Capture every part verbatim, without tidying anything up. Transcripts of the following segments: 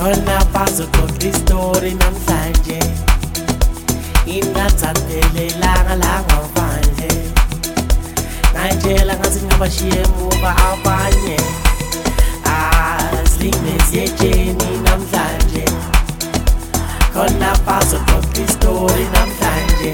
khona bazoxoxa istori namhlanje, ingathandelelanga la ngaphandle, ngayitshela ngathi ngingabashiya emuva abanye. Asilingezi yetsheni namhlanje, khona bazoxoxa istori namhlanje,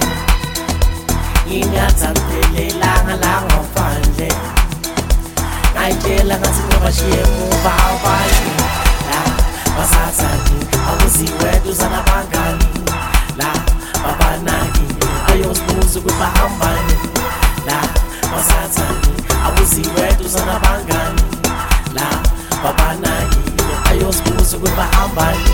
ingathandelelanga la ngaphandle, ngayitshela ngathi ngingabashiya emuva abanye. La basathandi akuziwedwa zanabangani, la babanaki ayosibuza ukuthi bahambani. La basathandi akuziwedwa zanabangani, la babanaki ayosibuza ukuthi bahambani.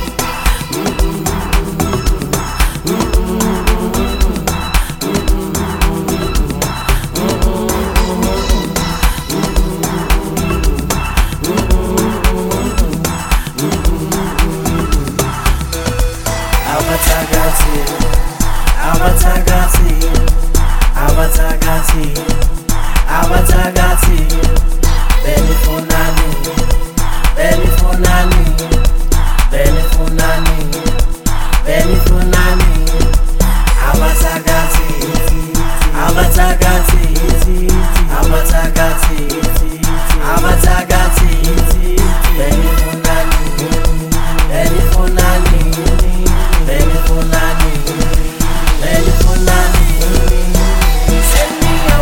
Abatagati, abatagati, abatagati, abatagati, beli funani, beli funani, beli funani, beli funani, abatagati, abatagati, abatagati, abatagati, beli funani, beli funani. Beli Fulani, Beli Fulani, send me a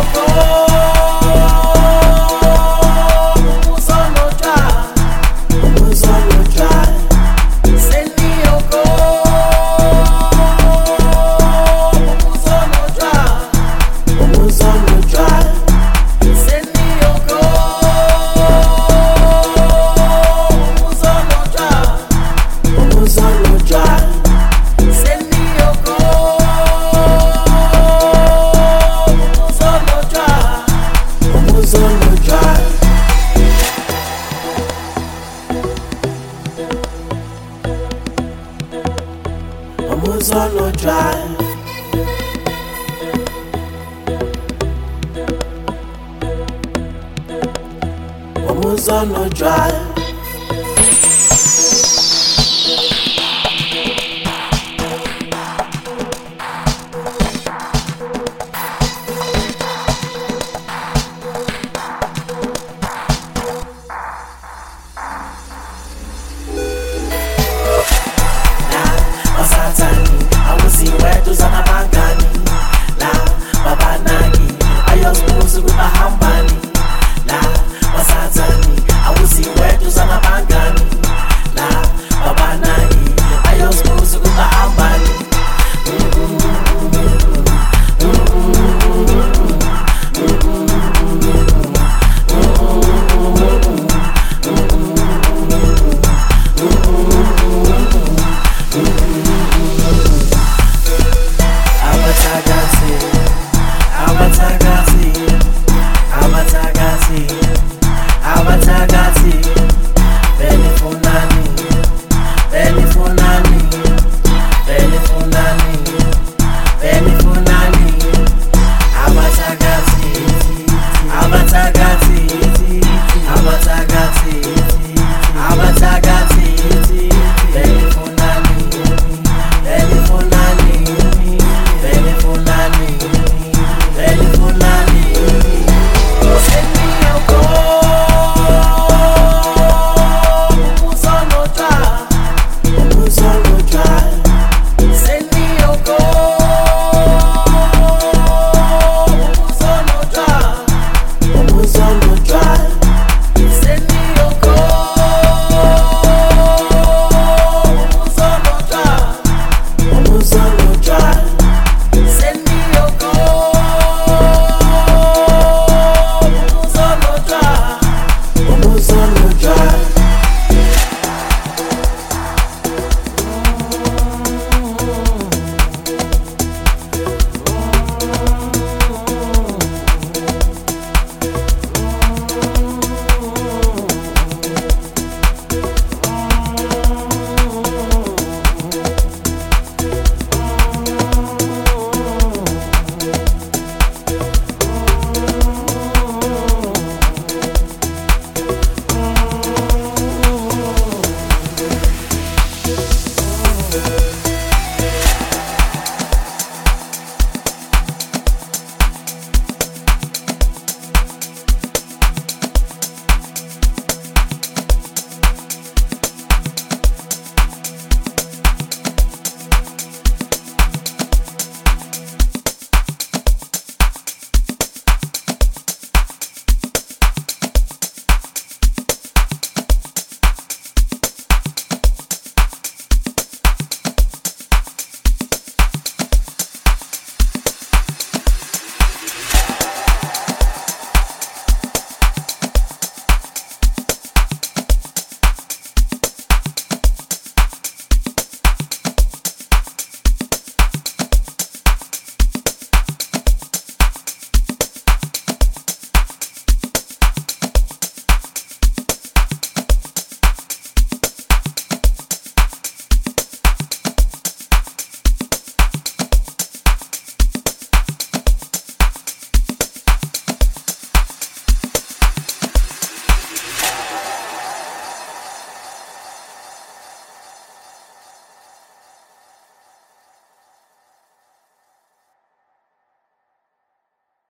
phone. Who's on no drive? Who's on no drive? Send me a phone. Who's on no drive? Who's on no drive? Send me a phone. Who's on no drive? Who's on no drive? Who's on no drive? Who's on no drive?